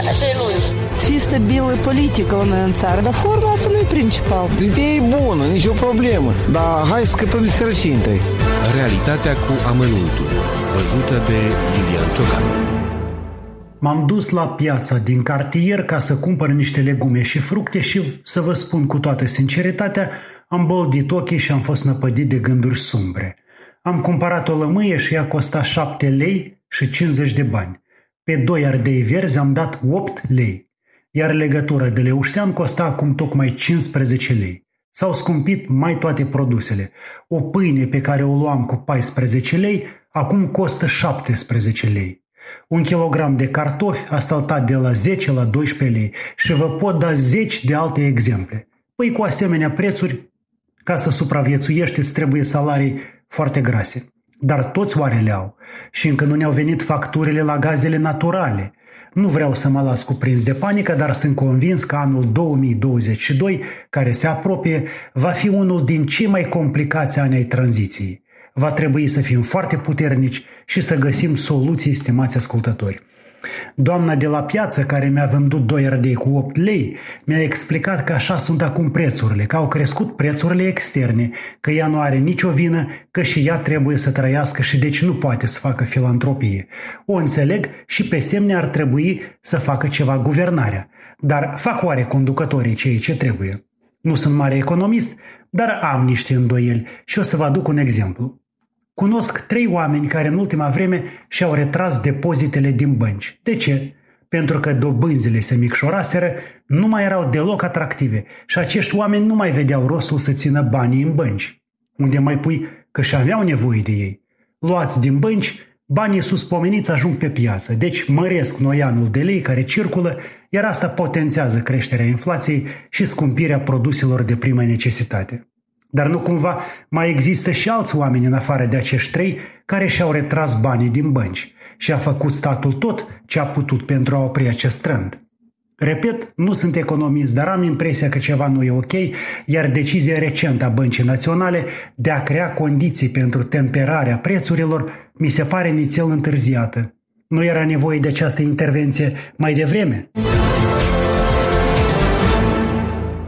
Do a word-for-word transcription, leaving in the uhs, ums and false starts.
Așa e lungi. Să fie stabilă politică la noi în țară, dar forma asta nu e principal. Ideea e bună, nicio problemă, dar hai să scăpăm de sărăcie întâi. Realitatea cu amănuntul, văzută de Lilian Ciocan. M-am dus la piața din cartier ca să cumpăr niște legume și fructe și, să vă spun cu toată sinceritatea, am boldit ochii și am fost năpădit de gânduri sumbre. Am cumpărat o lămâie și ea costa șapte lei și cincizeci de bani. Pe doi ardei verzi am dat opt lei, iar legătura de leuștean costa acum tocmai cincisprezece lei. S-au scumpit mai toate produsele. O pâine pe care o luam cu paisprezece lei acum costă șaptesprezece lei. Un kilogram de cartofi a saltat de la zece la doisprezece lei și vă pot da zeci de alte exemple. Păi cu asemenea prețuri, ca să supraviețuiești, îți trebuie salarii foarte grase. Dar toți oare le au și încă nu ne-au venit facturile la gazele naturale. Nu vreau să mă las cuprins de panică, dar sunt convins că anul două mii douăzeci și doi, care se apropie, va fi unul din cei mai complicați ani ai tranziției. Va trebui să fim foarte puternici și să găsim soluții, stimați ascultători. Doamna de la piață, care mi-a vândut doi ardei cu opt lei, mi-a explicat că așa sunt acum prețurile, că au crescut prețurile externe, că ea nu are nicio vină, că și ea trebuie să trăiască și deci nu poate să facă filantropie. O înțeleg și pe semne ar trebui să facă ceva guvernarea. Dar fac oare conducătorii ceea ce trebuie? Nu sunt mare economist, dar am niște îndoieli și o să vă aduc un exemplu. Cunosc trei oameni care în ultima vreme și-au retras depozitele din bănci. De ce? Pentru că dobânzile se micșoraseră, nu mai erau deloc atractive și acești oameni nu mai vedeau rostul să țină banii în bănci. Unde mai pui că și aveau nevoie de ei. Luați din bănci, banii suspomeniți ajung pe piață, deci măresc noianul de lei care circulă, iar asta potențează creșterea inflației și scumpirea produselor de primă necesitate. Dar nu cumva mai există și alți oameni în afară de acești trei care și-au retras banii din bănci și a făcut statul tot ce a putut pentru a opri acest trend. Repet, nu sunt economist, dar am impresia că ceva nu e ok, iar decizia recentă a Băncii Naționale de a crea condiții pentru temperarea prețurilor mi se pare nițel întârziată. Nu era nevoie de această intervenție mai devreme?